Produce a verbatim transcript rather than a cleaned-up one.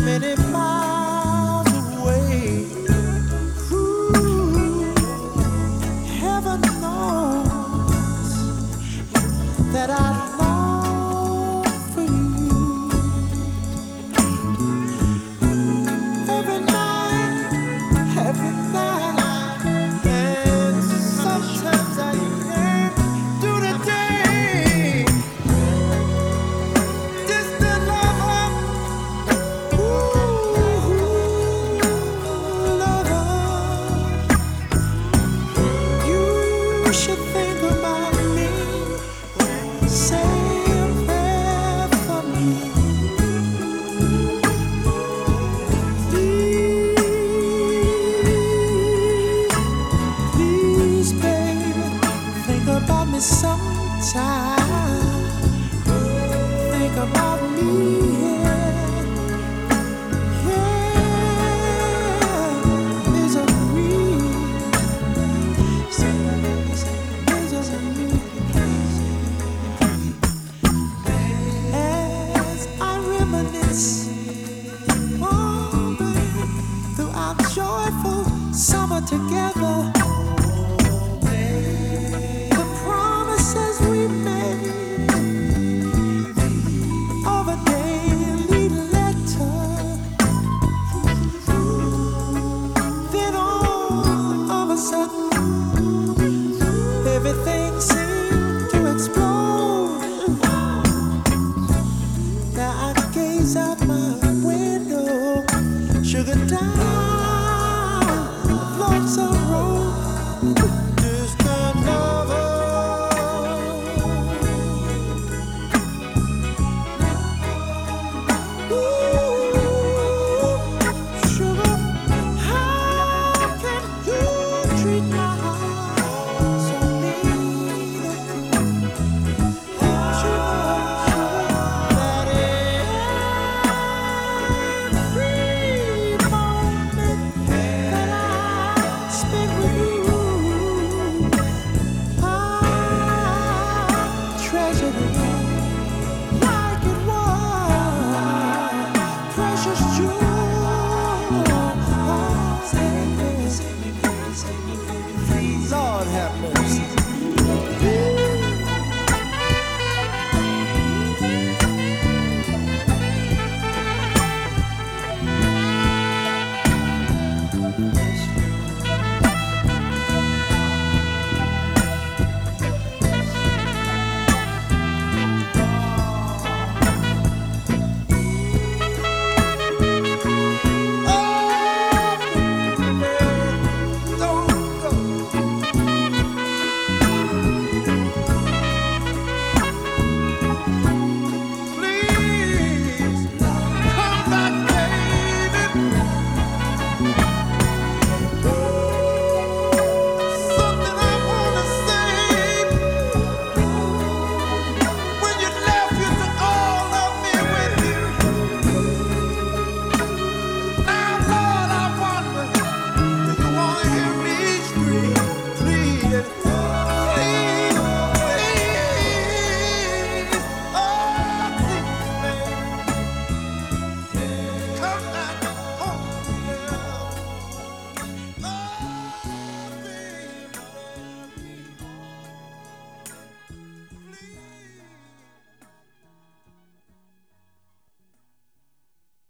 many miles away. Ooh, heaven knows that I long for you. Every night, every night, and sometimes I yearn through the day. Distant lover, ooh, lover, you should think about me. Say a prayer for me. Please, please, baby, think about me sometime. Think about me, yeah, yeah. Misery, misery. As I reminisce, oh, baby, through our joyful summer together.